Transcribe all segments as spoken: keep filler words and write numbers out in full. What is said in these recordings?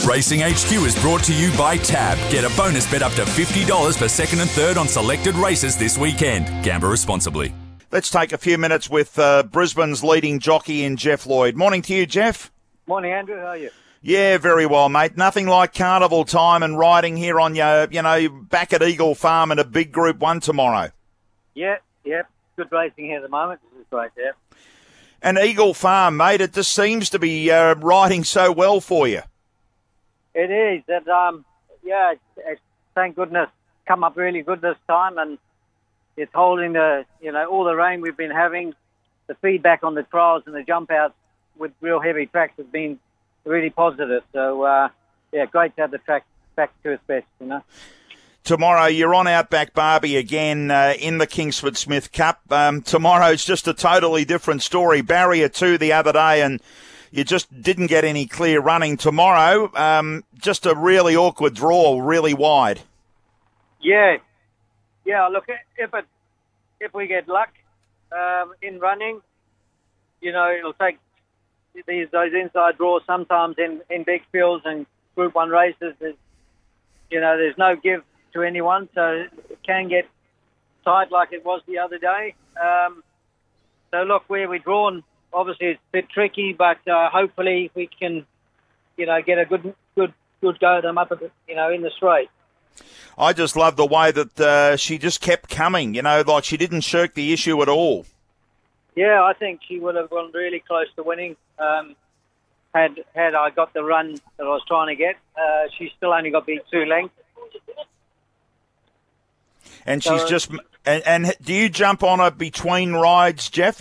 Racing H Q is brought to you by Tab. Get a bonus bet up to fifty dollars for second and third on selected races this weekend. Gamble responsibly. Let's take a few minutes with uh, Brisbane's leading jockey in Jeff Lloyd. Morning to you, Jeff. Morning, Andrew. How are you? Yeah, very well, mate. Nothing like carnival time and riding here on your, you know, back at Eagle Farm in a big Group One tomorrow. Yeah, yeah. Good racing here at the moment. This is great, yeah. And Eagle Farm, mate, it just seems to be uh, riding so well for you. It is. It, um, yeah, it's, it's, thank goodness, come up really good this time, and it's holding the, you know, all the rain we've been having. The feedback on the trials and the jump outs with real heavy tracks has been really positive. So, uh, yeah, great to have the track back to its best, you know. Tomorrow, you're on Outback Barbie again uh, in the Kingsford Smith Cup. Um, tomorrow's just a totally different story. Barrier two the other day, and you just didn't get any clear running. Tomorrow, um, just a really awkward draw, really wide. Yeah. Yeah, look, if it, if we get luck um, in running, you know, it'll take these those inside draws sometimes in, in big fields and Group One races. There's, you know, there's no give to anyone, so it can get tight like it was the other day. Um, so look, where we're drawn, obviously it's a bit tricky, but uh, hopefully we can, you know, get a good, good, good go at them up, at the, you know, in the straight. I just love the way that uh, she just kept coming, you know, like she didn't shirk the issue at all. Yeah, I think she would have gone really close to winning um, had had I got the run that I was trying to get. Uh, she still only got beat two lengths. And she's so, just... And, and do you jump on her between rides, Jeff?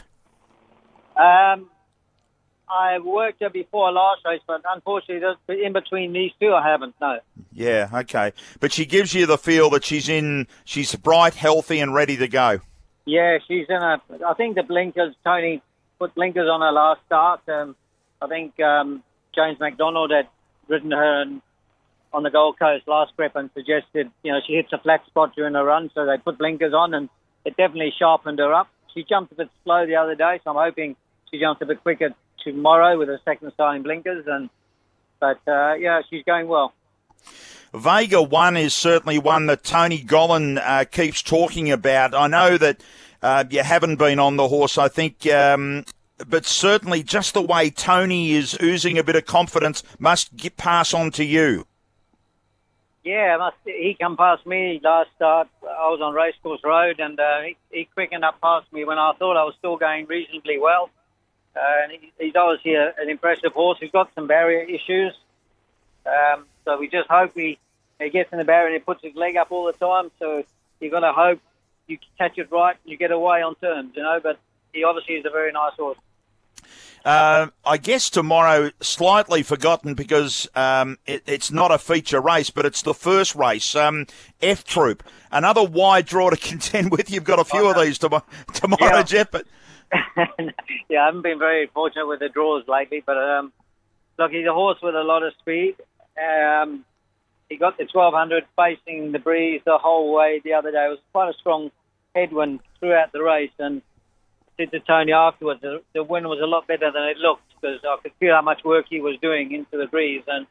Um, I worked her before last race, but unfortunately, in between these two, I haven't, no. Yeah, okay. But she gives you the feel that she's in... She's bright, healthy, and ready to go. Yeah, she's in a... I think the blinkers, Tony put blinkers on her last start. Um, I think um, James McDonald had ridden her and on the Gold Coast last prep and suggested, you know, she hits a flat spot during the run, so they put blinkers on, and it definitely sharpened her up. She jumped a bit slow the other day, so I'm hoping she jumps a bit quicker tomorrow with her second starting blinkers. And But, uh, yeah, she's going well. Vega One is certainly one that Tony Gollan uh, keeps talking about. I know that uh, you haven't been on the horse, I think, um, but certainly just the way Tony is oozing a bit of confidence must get, pass on to you. Yeah, must, he come past me last start. I was on Racecourse Road, and uh, he, he quickened up past me when I thought I was still going reasonably well. Uh, and he, he's obviously a, an impressive horse. He's got some barrier issues. Um, so we just hope he, he gets in the barrier and he puts his leg up all the time. So you've got to hope you catch it right and you get away on turns, you know. But he obviously is a very nice horse. Uh, I guess tomorrow, slightly forgotten because um, it, it's not a feature race, but it's the first race. Um, F Troop, another wide draw to contend with. You've got a few oh, of these tomorrow, tomorrow yeah. Jeff. But... yeah, I haven't been very fortunate with the draws lately, but um, look, he's a horse with a lot of speed. Um, he got the twelve hundred facing the breeze the whole way the other day. It was quite a strong headwind throughout the race, and said to Tony afterwards, the, the wind was a lot better than it looked because I could feel how much work he was doing into the breeze. And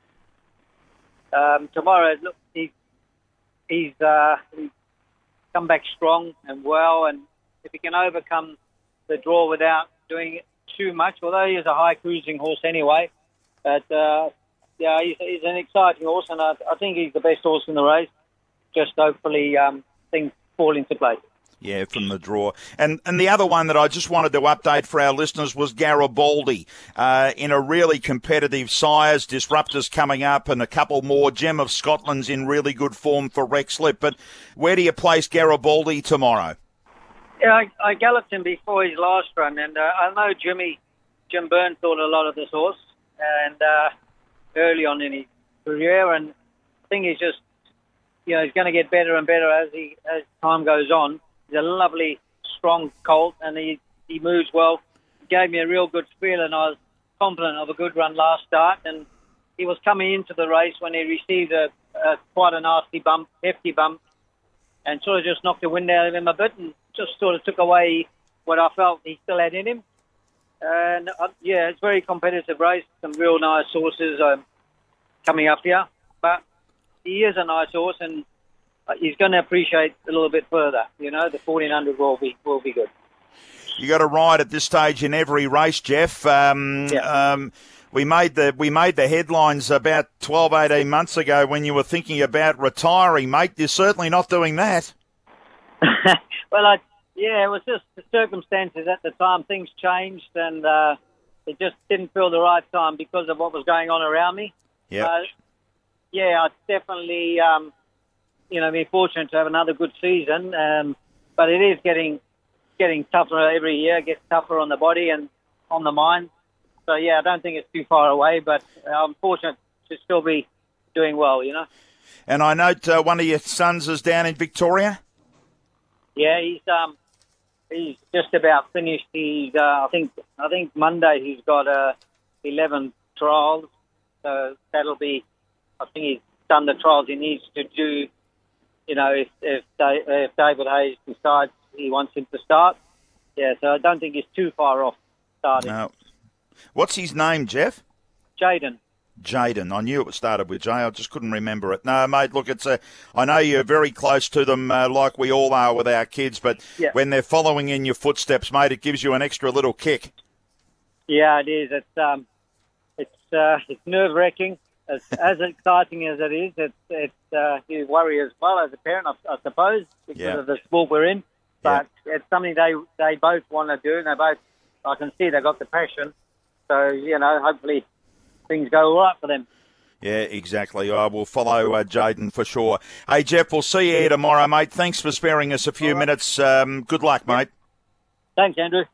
um, tomorrow, look, he, he's, uh, he's come back strong and well, and if he can overcome the draw without doing it too much, although he is a high cruising horse anyway, but uh, yeah, he's, he's an exciting horse, and I, I think he's the best horse in the race. Just hopefully um, things fall into place. Yeah, from the draw. And and the other one that I just wanted to update for our listeners was Garibaldi uh, in a really competitive sires, Disruptors coming up and a couple more. Gem of Scotland's in really good form for Rex Lip. But where do you place Garibaldi tomorrow? Yeah, I, I galloped him before his last run, and uh, I know Jimmy, Jim Byrne thought a lot of this horse and uh, early on in his career, and I think he's just, you know, he's going to get better and better as he as time goes on. He's a lovely, strong colt, and he, he moves well. He gave me a real good feel, and I was confident of a good run last start. And he was coming into the race when he received a, a quite a nasty bump, hefty bump, and sort of just knocked the wind out of him a bit and just sort of took away what I felt he still had in him. And, uh, yeah, it's a very competitive race, some real nice horses. Um, coming up here. But he is a nice horse, and he's going to appreciate a little bit further. You know, the fourteen hundred will be will be good. You got to ride at this stage in every race, Jeff. Um, Yeah. um, we made the we made the headlines about twelve, eighteen months ago when you were thinking about retiring, mate. You're certainly not doing that. Well, I, yeah, it was just the circumstances at the time. Things changed, and uh, it just didn't feel the right time because of what was going on around me. Yeah. Uh, yeah, I definitely, um, you know, been fortunate to have another good season, um, but it is getting getting tougher every year. It gets tougher on the body and on the mind. So, yeah, I don't think it's too far away, but I'm fortunate to still be doing well, you know. And I note uh, one of your sons is down in Victoria. Yeah, he's um he's just about finished. He's uh, I think I think Monday he's got uh, eleven trials, so that'll be. I think he's done the trials he needs to do. You know, if if, Da- if David Hayes decides he wants him to start, yeah. So I don't think he's too far off starting. No. What's his name, Jeff? Jaden. Jaden. I knew it started with J. I just couldn't remember it. No, mate, look, it's a. I know you're very close to them, uh, like we all are with our kids, but Yeah. when they're following in your footsteps, mate, it gives you an extra little kick. Yeah, it is. It's um, it's uh, it's nerve wracking. As, as exciting as it is, it's it's uh, you worry as well as a parent, I, I suppose, because Yeah. of the sport we're in. But it's something they they both want to do, and they both. I can see they've got the passion. So you know, hopefully things go all right for them. Yeah, exactly. I will follow uh, Jaden for sure. Hey, Jeff, we'll see you here tomorrow, mate. Thanks for sparing us a few All right. minutes. Um, good luck, mate. Thanks, Andrew.